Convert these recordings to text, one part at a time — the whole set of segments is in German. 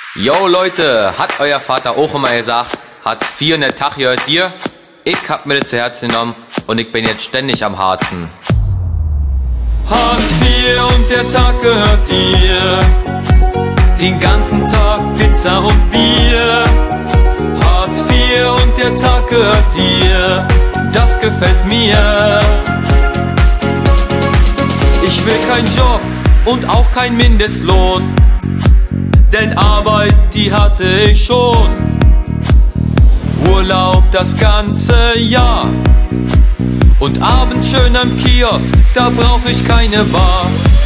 Yo Leute, hat euer Vater auch immer gesagt, Hartz IV in der Tag gehört dir? Ich hab mir das zu Herzen genommen und ich bin jetzt ständig am Harzen. Hartz IV und der Tag gehört dir, den ganzen Tag Pizza und Bier. Hartz IV und der Tag gehört dir, das gefällt mir. Ich will keinen Job und auch kein Mindestlohn, denn Arbeit, die hatte ich schon. Urlaub das ganze Jahr und abends schön am Kiosk, da brauch ich keine Bar.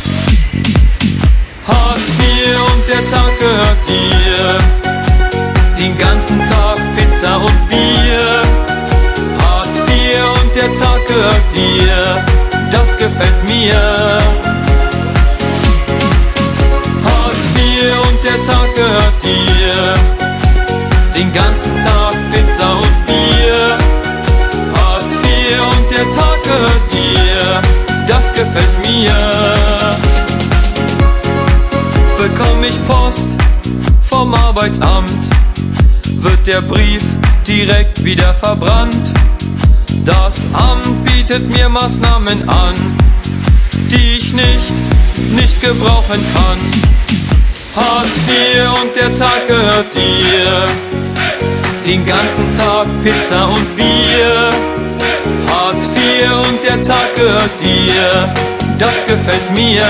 Hartz IV und der Tag gehört dir, den ganzen Tag Pizza und Bier. Hartz IV und der Tag gehört dir, das gefällt mir. Hartz IV und der Tag gehört dir, den ganzen Tag Pizza und Bier. Hartz IV und der Tag gehört dir, das gefällt mir. Bekomm ich Post vom Arbeitsamt, wird der Brief direkt wieder verbrannt. Das Amt bietet mir Maßnahmen an, die ich nicht gebrauchen kann. Hartz IV und der Tag gehört dir, den ganzen Tag Pizza und Bier. Hartz IV und der Tag gehört dir, das gefällt mir.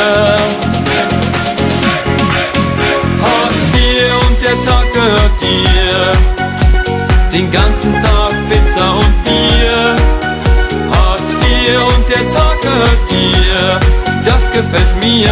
Hartz IV und der Tag gehört dir, den ganzen Tag Pizza und Bier. Hartz IV und der Tag gehört dir, das gefällt mir.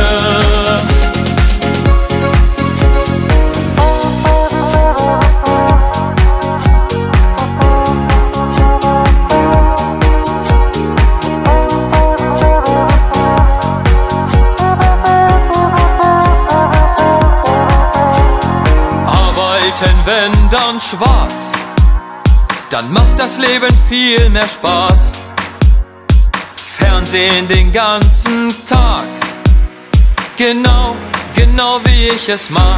Wenn dann schwarz, dann macht das Leben viel mehr Spaß. Fernsehen den ganzen Tag, genau wie ich es mag.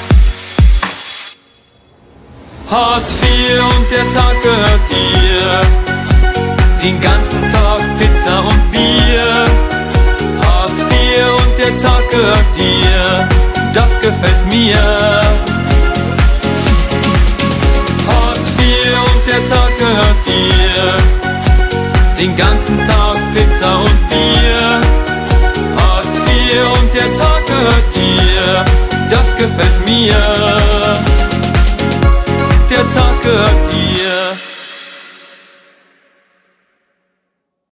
Hartz IV und der Tag gehört dir, den ganzen Tag Pizza und Bier. Hartz IV und der Tag gehört dir, das gefällt mir. Der Tag gehört dir, den ganzen Tag Pizza und Bier. Hartz IV und der Tag gehört dir, das gefällt mir. Der Tag gehört dir.